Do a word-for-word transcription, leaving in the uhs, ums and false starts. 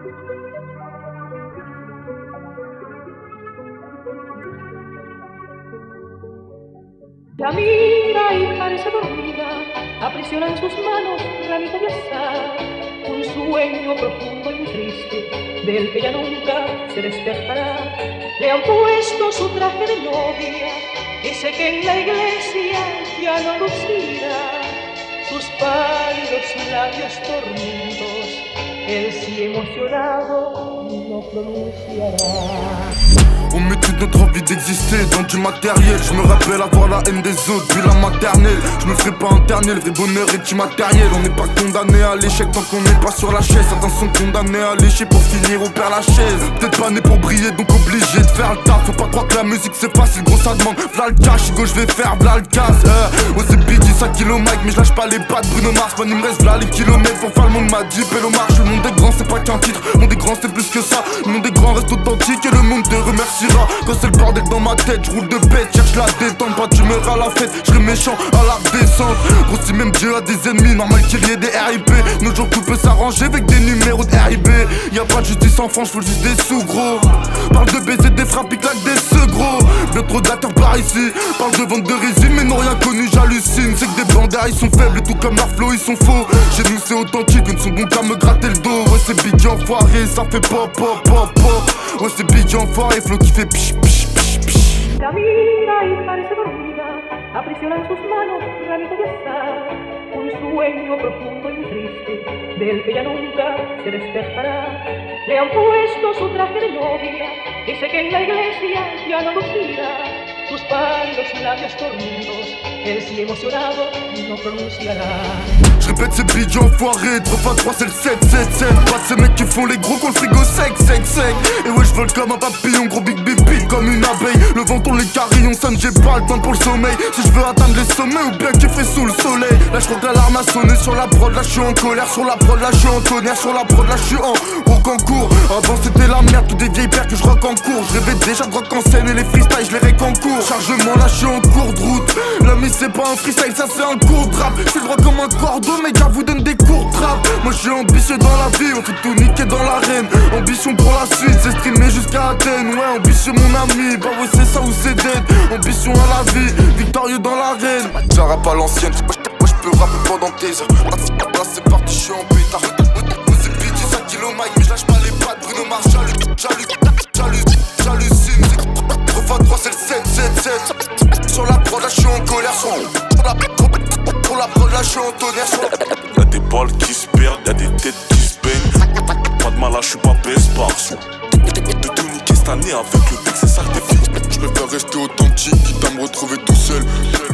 La mira y parece dormida, aprisiona en sus manos ramito de azar, un sueño profundo y muy triste, del que ya nunca se despertará. Le han puesto su traje de novia, ese que en la iglesia ya no lucirá, sus pálidos labios tormentos, él sí emocionado no pronunciará. On m'étude notre envie d'exister dans du matériel. Je me rappelle avoir la haine des autres depuis la maternelle. Je me ferai pas interner, le vrai bonheur est immatériel. On n'est pas condamné à l'échec tant qu'on n'est pas sur la chaise. Certains sont condamnés à lécher pour finir au père la chaise. Peut-être pas né pour briller donc obligé de faire le taf. Faut pas croire que la musique c'est facile, gros ça demande. V'là le cash, go je vais faire v'là le casse. euh, Oh c'est biddy, ça kilo Mike, mais je lâche pas les pattes. Bruno Mars, man il me reste v'là les kilomètres pour faire le monde m'a dit. Pélo marche, le monde est grand, c'est pas qu'un titre. Le monde est grand, c'est plus que ça. Le monde est grand, reste authentique et le monde te remerciera. Quand c'est le bordel dans ma tête, je roule de bête, cherche la détente, pas d'humeur à la fête, je serai méchant à la descente. Gros si même Dieu a des ennemis, normal qu'il y ait des R I P. Nos jours tout peut s'arranger avec des numéros de R I B. Y'a pas de justice en France, faut juste des sous gros. Parle de baiser des frappes, il claque des ceux gros. Bien trop d'acteurs par ici, parle de vente de résine mais n'ont rien connu, j'hallucine. C'est que des bandards ils sont faibles et tout comme leur flow ils sont faux. Chez nous c'est authentique, ils ne sont bons qu'à me gratter le dos. Ouais c'est big enfoiré, ça fait pop pop pop pop. Ouais c'est big enfoiré, flow qui fait psh psh psh psh. La mira y parece dormida, aprisiona en sus manos ramito de azar, un sueño profundo y muy triste, del que ya nunca se despertará. Le han puesto su traje de novia, ese que en la iglesia ya no lucirá, sus pálidos labios tormentos, él sí emocionado no pronunciará. Je répète ces bidons enfoirés, trois fois trois c'est le sept sept sept. Pas ces mecs qui font les gros qu'on le frigo sec sec sec. Et ouais je vole comme un papillon, gros big big big comme une abeille. Le vent tourne les carillons, ça ne j'ai pas le temps pour le sommeil. Si je veux atteindre les sommets ou bien kiffer sous le soleil. Là je crois que l'alarme a sonné sur la prod, là je suis en colère. Sur la prod là je suis en tonnerre, sur la prod là je suis en rock en cours. Avant c'était la merde, tout des vieilles paires que je rock en cours. Je rêvais déjà de rock en scène et les freestyles je les règle en cours. Chargement là je suis en cours de route. L'ami c'est pas un freestyle, ça c'est un cours de rap. Je suis droit comme un cordeau, mes gars vous donnent des cours de trap. Moi je suis ambitieux dans la vie, on fait tout niquer dans l'arène. Ambition pour la suite, c'est streamer jusqu'à Athènes. Ouais ambitieux mon ami, bah ouais c'est ça ou c'est dead. Ambition à la vie, victorieux dans l'arène. Ça rap à l'ancienne, moi je peux rapper pendant tes heures. Là c'est parti, je suis en pétard. C'est pitié, ça kilo Mike, mais je lâche pas les pattes. Bruno Mars, j'hallucine. trois fois trois c'est le sept sept sept. Sur la prod là je suis en colère. Sur la Pour la prod là je suis en tonnerre sur la... Y'a des balles qui se perdent, y'a des têtes qui se baignent. Pas de mal là, je suis pas baisse par de tout niquer cette année avec le bec, c'est ça le défi. Je préfère rester authentique quitte à me retrouver tout seul.